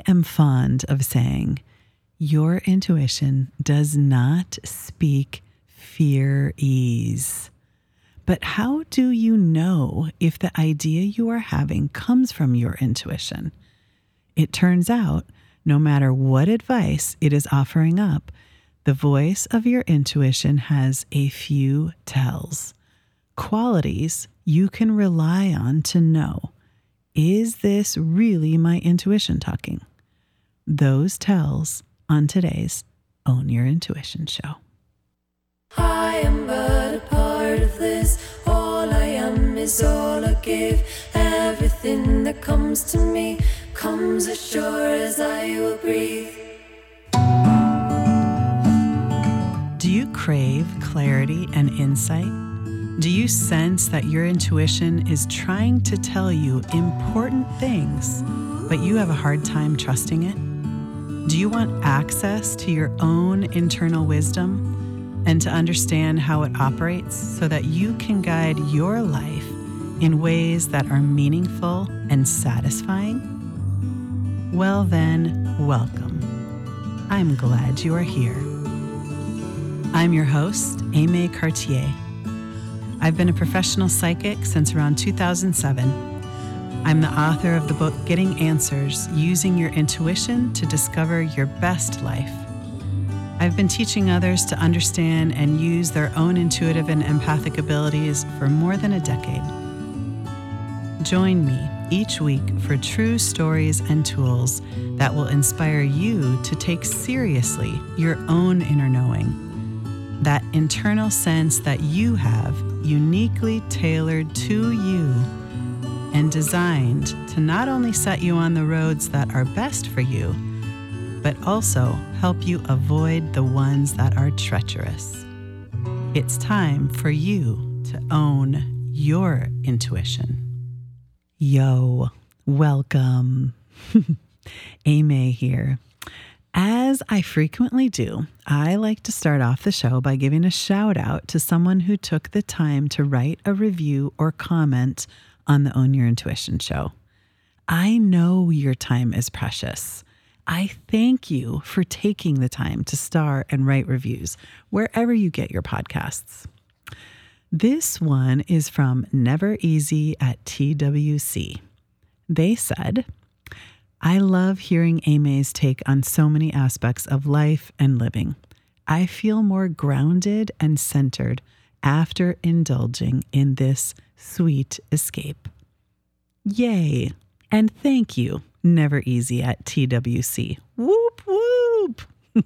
am fond of saying, your intuition does not speak fear-ease. But how do you know if the idea you are having comes from your intuition? It turns out, no matter what advice it is offering up, the voice of your intuition has a few tells, qualities you can rely on to know, is this really my intuition talking? Those tells on today's Own Your Intuition show. I am but a part of this. All I am is all I give. Everything that comes to me comes as sure as I will breathe. Do you crave clarity and insight? Do you sense that your intuition is trying to tell you important things, but you have a hard time trusting it? Do you want access to your own internal wisdom and to understand how it operates so that you can guide your life in ways that are meaningful and satisfying? Well then, welcome. I'm glad you are here. I'm your host, Aimee Cartier. I've been a professional psychic since around 2007. I'm the author of the book Getting Answers, Using Your Intuition to Discover Your Best Life. I've been teaching others to understand and use their own intuitive and empathic abilities for more than a decade. Join me each week for true stories and tools that will inspire you to take seriously your own inner knowing, that internal sense that you have uniquely tailored to you and designed to not only set you on the roads that are best for you, but also help you avoid the ones that are treacherous. It's time for you to own your intuition. Yo, welcome. Aimee here. As I frequently do, I like to start off the show by giving a shout out to someone who took the time to write a review or comment on the Own Your Intuition show. I know your time is precious. I thank you for taking the time to star and write reviews wherever you get your podcasts. This one is from Never Easy at TWC. They said, I love hearing Aimee's take on so many aspects of life and living. I feel more grounded and centered after indulging in this sweet escape. Yay! And thank you, Never Easy at TWC. Whoop, whoop!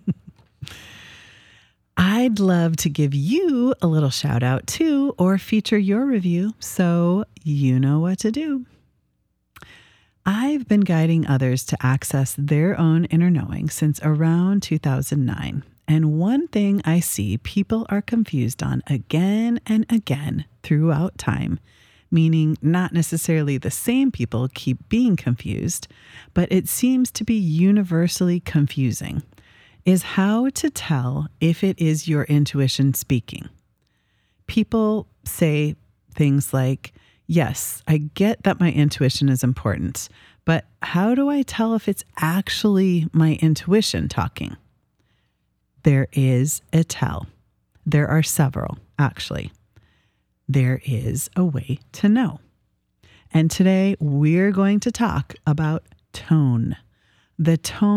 I'd love to give you a little shout out too, or feature your review, so you know what to do. I've been guiding others to access their own inner knowing since around 2009. And one thing I see people are confused on again and again throughout time, meaning not necessarily the same people keep being confused, but it seems to be universally confusing, is how to tell if it is your intuition speaking. People say things like, yes, I get that my intuition is important, but how do I tell if it's actually my intuition talking? There is a tell. There are several, actually. There is a way to know. And today we're going to talk about tone. The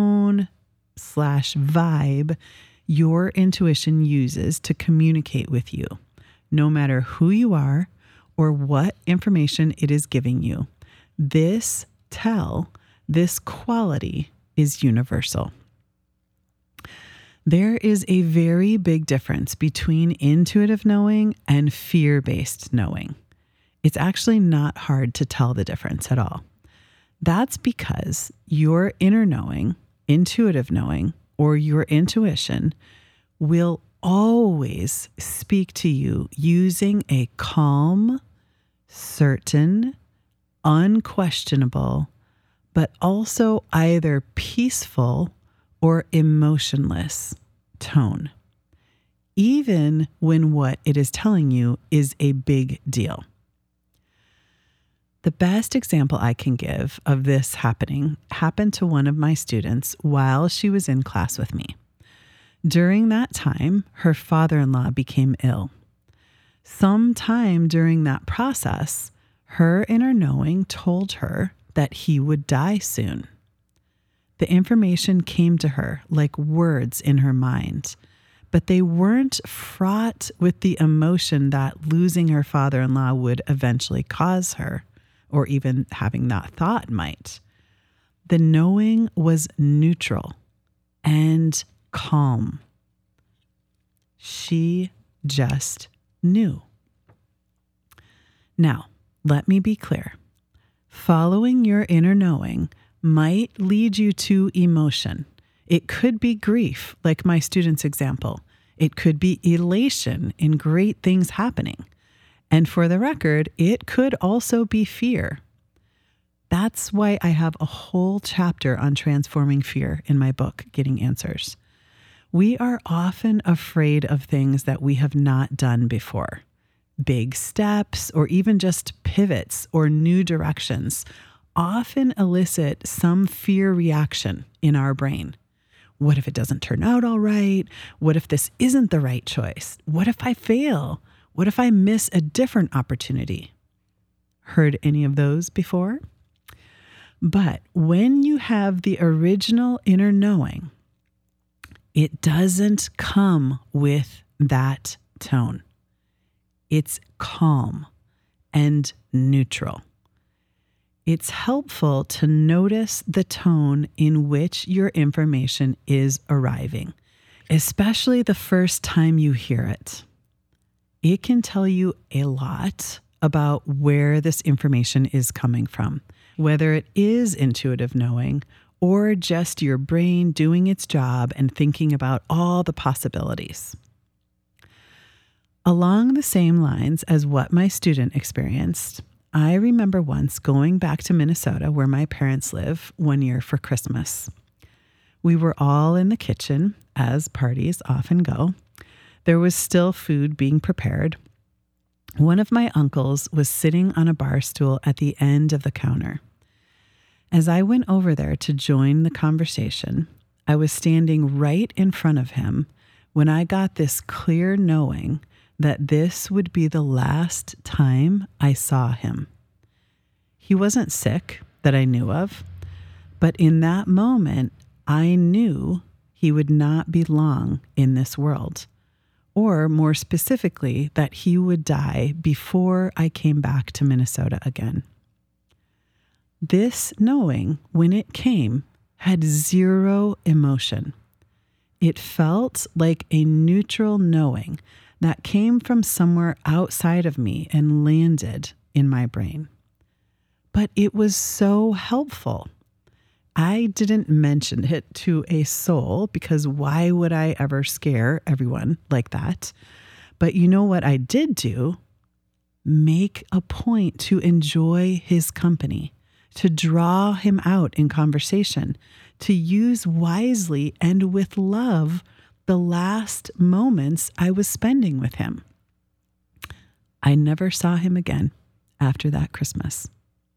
tone/vibe your intuition uses to communicate with you, no matter who you are or what information it is giving you. This tell, this quality is universal. There is a very big difference between intuitive knowing and fear-based knowing. It's actually not hard to tell the difference at all. That's because your inner knowing, intuitive knowing, or your intuition will always speak to you using a calm, certain, unquestionable, but also either peaceful or emotionless tone, even when what it is telling you is a big deal. The best example I can give of this happened to one of my students while she was in class with me. During that time, her father-in-law became ill. Sometime during that process, her inner knowing told her that he would die soon. The information came to her like words in her mind, but they weren't fraught with the emotion that losing her father-in-law would eventually cause her, or even having that thought might. The knowing was neutral and calm. She just knew. Now, let me be clear. Following your inner knowing might lead you to emotion. It could be grief, like my student's example. It could be elation in great things happening. And for the record, it could also be fear. That's why I have a whole chapter on transforming fear in my book, Getting Answers. We are often afraid of things that we have not done before. Big steps, or even just pivots or new directions, often elicit some fear reaction in our brain. What if it doesn't turn out all right? What if this isn't the right choice? What if I fail? What if I miss a different opportunity? Heard any of those before? But when you have the original inner knowing, it doesn't come with that tone. It's calm and neutral. It's helpful to notice the tone in which your information is arriving, especially the first time you hear it. It can tell you a lot about where this information is coming from, whether it is intuitive knowing or just your brain doing its job and thinking about all the possibilities. Along the same lines as what my student experienced, I remember once going back to Minnesota, where my parents live, one year for Christmas. We were all in the kitchen, as parties often go. There was still food being prepared. One of my uncles was sitting on a bar stool at the end of the counter. As I went over there to join the conversation, I was standing right in front of him when I got this clear knowing that this would be the last time I saw him. He wasn't sick that I knew of, but in that moment, I knew he would not be long in this world, or more specifically, that he would die before I came back to Minnesota again. This knowing, when it came, had zero emotion. It felt like a neutral knowing that came from somewhere outside of me and landed in my brain. But it was so helpful. I didn't mention it to a soul because why would I ever scare everyone like that? But you know what I did do? Make a point to enjoy his company, to draw him out in conversation, to use wisely and with love the last moments I was spending with him. I never saw him again after that Christmas.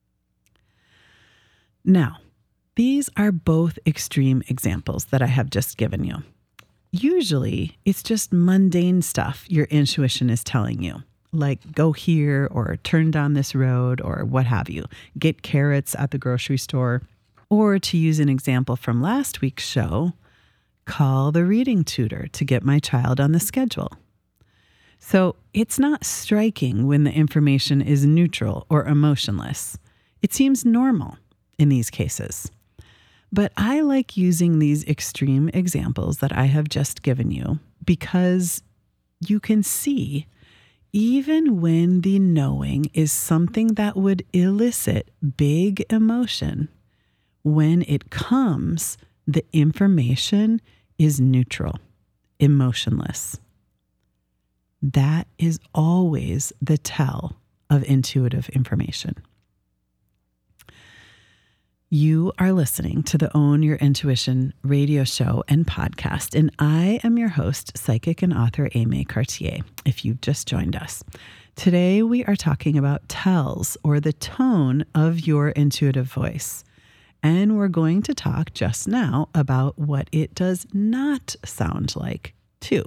Now, these are both extreme examples that I have just given you. Usually, it's just mundane stuff your intuition is telling you, like go here or turn down this road or what have you, get carrots at the grocery store, or to use an example from last week's show, call the reading tutor to get my child on the schedule. So it's not striking when the information is neutral or emotionless. It seems normal in these cases. But I like using these extreme examples that I have just given you because you can see, even when the knowing is something that would elicit big emotion, when it comes, the information is neutral, emotionless. That is always the tell of intuitive information. You are listening to the Own Your Intuition radio show and podcast, and I am your host, psychic and author Aimee Cartier, if you've just joined us. Today, we are talking about tells, or the tone of your intuitive voice. And we're going to talk just now about what it does not sound like, too.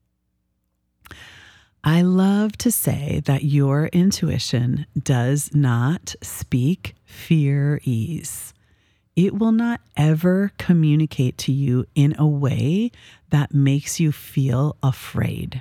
I love to say that your intuition does not speak fear-ease. It will not ever communicate to you in a way that makes you feel afraid.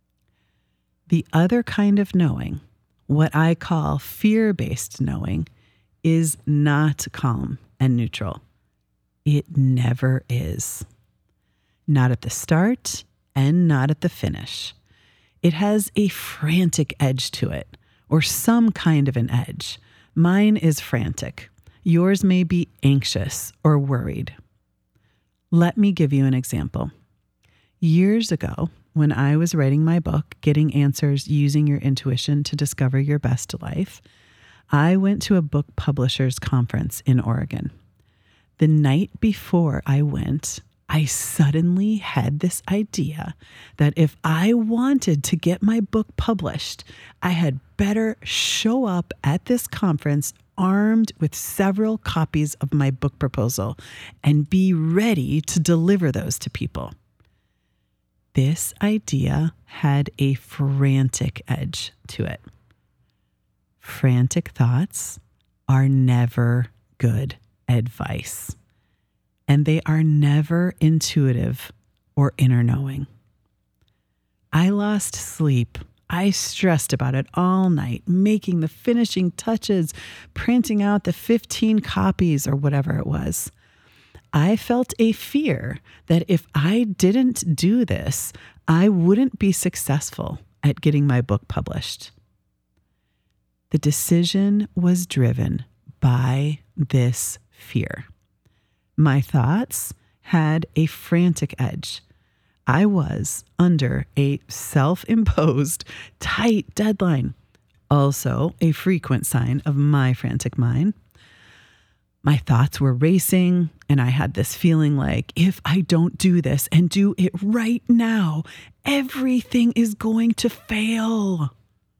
The other kind of knowing, what I call fear-based knowing, is not calm and neutral. It never is. Not at the start and not at the finish. It has a frantic edge to it, or some kind of an edge. Mine is frantic. Yours may be anxious or worried. Let me give you an example. Years ago, when I was writing my book, Getting Answers Using Your Intuition to Discover Your Best Life, I went to a book publishers conference in Oregon. The night before I went, I suddenly had this idea that if I wanted to get my book published, I had better show up at this conference armed with several copies of my book proposal and be ready to deliver those to people. This idea had a frantic edge to it. Frantic thoughts are never good advice, and they are never intuitive or inner knowing. I lost sleep. I stressed about it all night, making the finishing touches, printing out the 15 copies or whatever it was. I felt a fear that if I didn't do this, I wouldn't be successful at getting my book published. The decision was driven by this fear. My thoughts had a frantic edge. I was under a self-imposed tight deadline, also a frequent sign of my frantic mind. My thoughts were racing, and I had this feeling like if I don't do this and do it right now, everything is going to fail.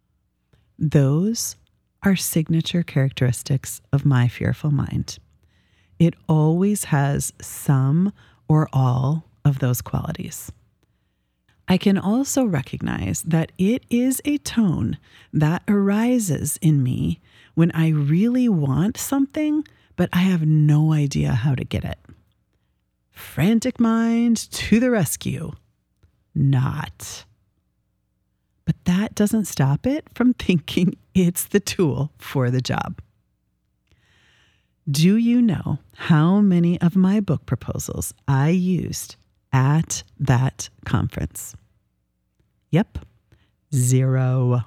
Those are signature characteristics of my fearful mind. It always has some or all of those qualities. I can also recognize that it is a tone that arises in me when I really want something, but I have no idea how to get it. Frantic mind to the rescue. Not. But that doesn't stop it from thinking it's the tool for the job. Do you know how many of my book proposals I used at that conference? Yep, 0.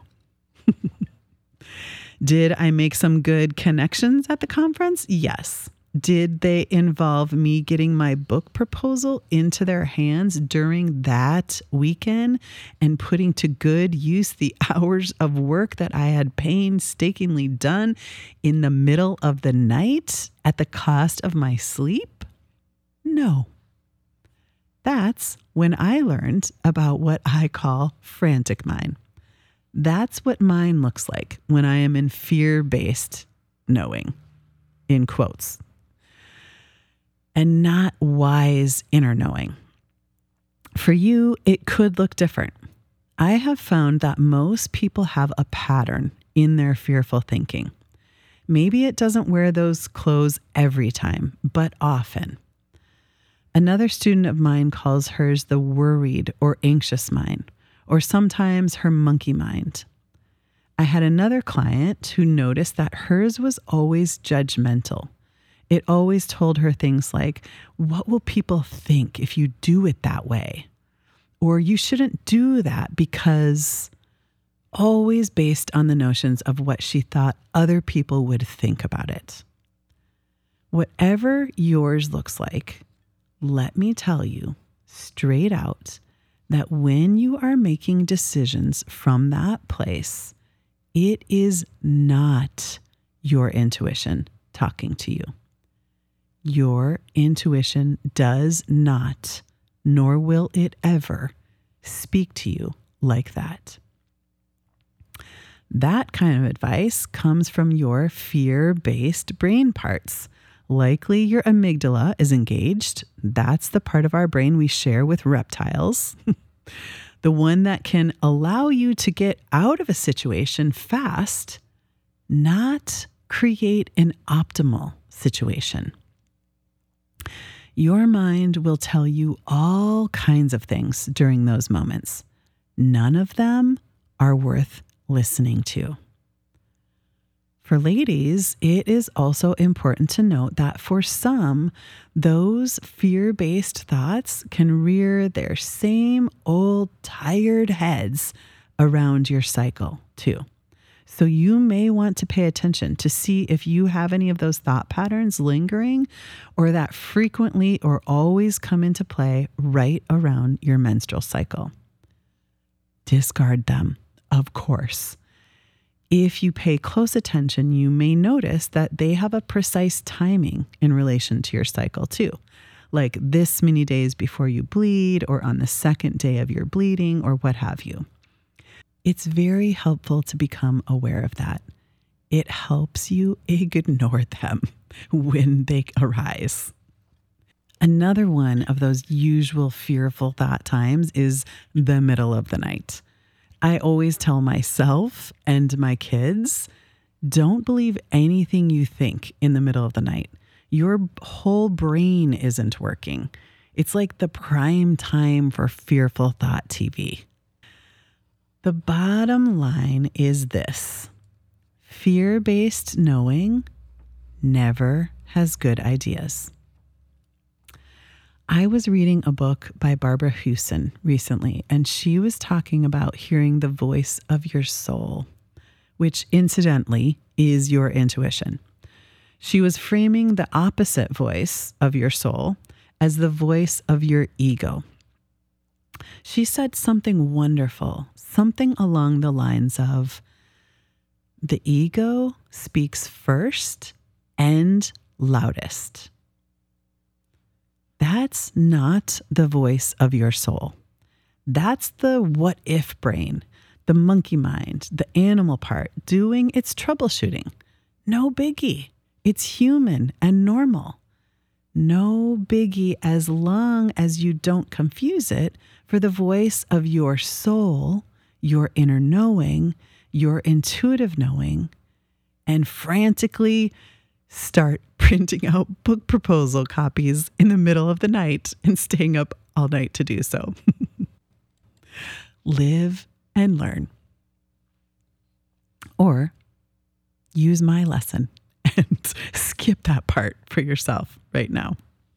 Did I make some good connections at the conference? Yes. Did they involve me getting my book proposal into their hands during that weekend and putting to good use the hours of work that I had painstakingly done in the middle of the night at the cost of my sleep? No. That's when I learned about what I call frantic mind. That's what mine looks like when I am in fear-based knowing, in quotes, and not wise inner knowing. For you, it could look different. I have found that most people have a pattern in their fearful thinking. Maybe it doesn't wear those clothes every time, but often. Another student of mine calls hers the worried or anxious mind, or sometimes her monkey mind. I had another client who noticed that hers was always judgmental. It always told her things like, what will people think if you do it that way? Or you shouldn't do that because, always based on the notions of what she thought other people would think about it. Whatever yours looks like, let me tell you straight out that when you are making decisions from that place, it is not your intuition talking to you. Your intuition does not, nor will it ever, speak to you like that. That kind of advice comes from your fear-based brain parts. Likely your amygdala is engaged. That's the part of our brain we share with reptiles. The one that can allow you to get out of a situation fast, not create an optimal situation. Your mind will tell you all kinds of things during those moments. None of them are worth listening to. For ladies, it is also important to note that for some, those fear-based thoughts can rear their same old tired heads around your cycle too. So you may want to pay attention to see if you have any of those thought patterns lingering or that frequently or always come into play right around your menstrual cycle. Discard them, of course. If you pay close attention, you may notice that they have a precise timing in relation to your cycle too, like this many days before you bleed or on the second day of your bleeding or what have you. It's very helpful to become aware of that. It helps you ignore them when they arise. Another one of those usual fearful thought times is the middle of the night. I always tell myself and my kids, don't believe anything you think in the middle of the night. Your whole brain isn't working. It's like the prime time for fearful thought TV. The bottom line is this: fear-based knowing never has good ideas. I was reading a book by Barbara Hewson recently, and she was talking about hearing the voice of your soul, which incidentally is your intuition. She was framing the opposite voice of your soul as the voice of your ego. She said something wonderful, something along the lines of, the ego speaks first and loudest. That's not the voice of your soul. That's the what if brain, the monkey mind, the animal part doing its troubleshooting. No biggie. It's human and normal. No biggie as long as you don't confuse it for the voice of your soul, your inner knowing, your intuitive knowing, and frantically start printing out book proposal copies in the middle of the night and staying up all night to do so. Live and learn. Or use my lesson and skip that part for yourself right now.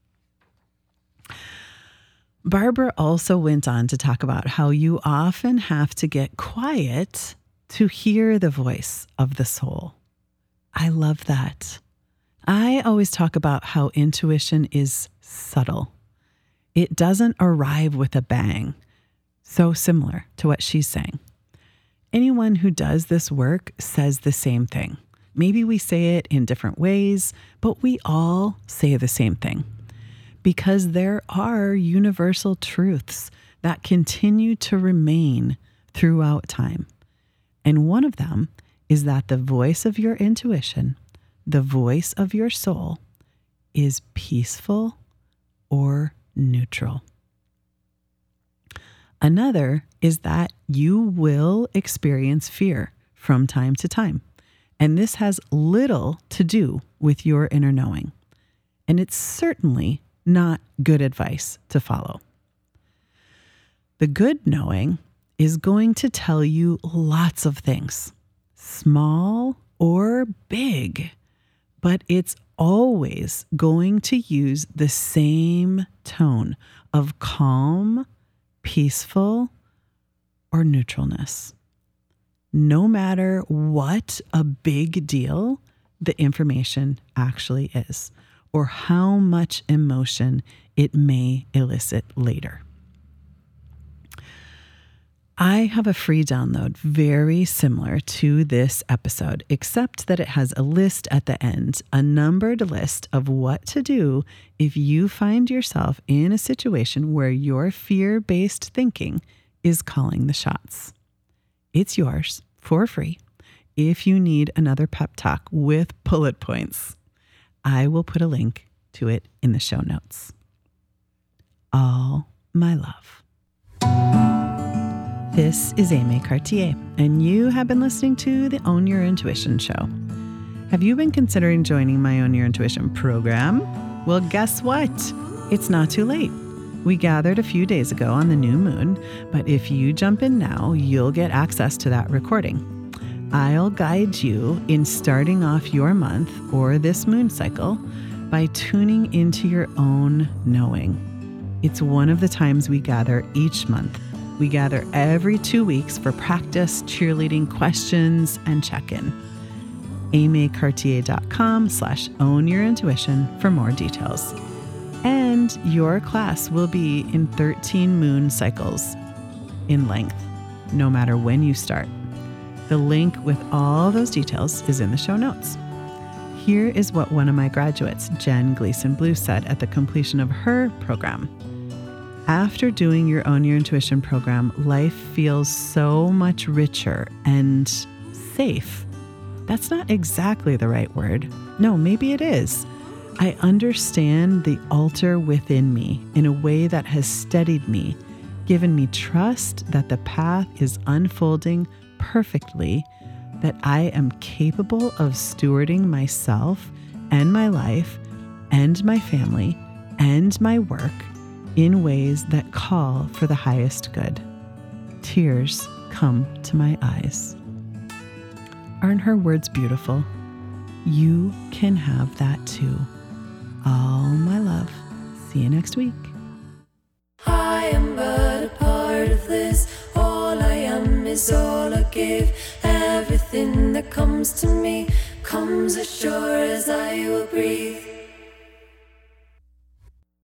Barbara also went on to talk about how you often have to get quiet to hear the voice of the soul. I love that. I always talk about how intuition is subtle. It doesn't arrive with a bang. So similar to what she's saying. Anyone who does this work says the same thing. Maybe we say it in different ways, but we all say the same thing. Because there are universal truths that continue to remain throughout time. And one of them is that the voice of your intuition, the voice of your soul, is peaceful or neutral. Another is that you will experience fear from time to time. And this has little to do with your inner knowing. And it's certainly not good advice to follow. The good knowing is going to tell you lots of things, small or big, but it's always going to use the same tone of calm, peaceful, or neutralness. No matter what a big deal the information actually is, or how much emotion it may elicit later. I have a free download very similar to this episode, except that it has a list at the end, a numbered list of what to do if you find yourself in a situation where your fear-based thinking is calling the shots. It's yours for free if you need another pep talk with bullet points. I will put a link to it in the show notes. All my love. This is Aimee Cartier, and you have been listening to the Own Your Intuition show. Have you been considering joining my Own Your Intuition program? Well, guess what? It's not too late. We gathered a few days ago on the new moon, but if you jump in now, you'll get access to that recording. I'll guide you in starting off your month or this moon cycle by tuning into your own knowing. It's one of the times we gather each month. We gather every 2 weeks for practice, cheerleading, questions, and check-in. aimeecartier.com/ownyourintuition for more details. And your class will be in 13 moon cycles in length, no matter when you start. The link with all those details is in the show notes. Here is what one of my graduates, Jen Gleason Blue, said at the completion of her program. After doing your Own Your Intuition program, life feels so much richer and safe. That's not exactly the right word. No, maybe it is. I understand the altar within me in a way that has steadied me, given me trust that the path is unfolding perfectly, that I am capable of stewarding myself and my life and my family and my work in ways that call for the highest good. Tears come to my eyes. Aren't her words beautiful? You can have that too. All my love. See you next week. I am but a part of this. All I am is all I give. Everything that comes to me comes as sure as I will breathe.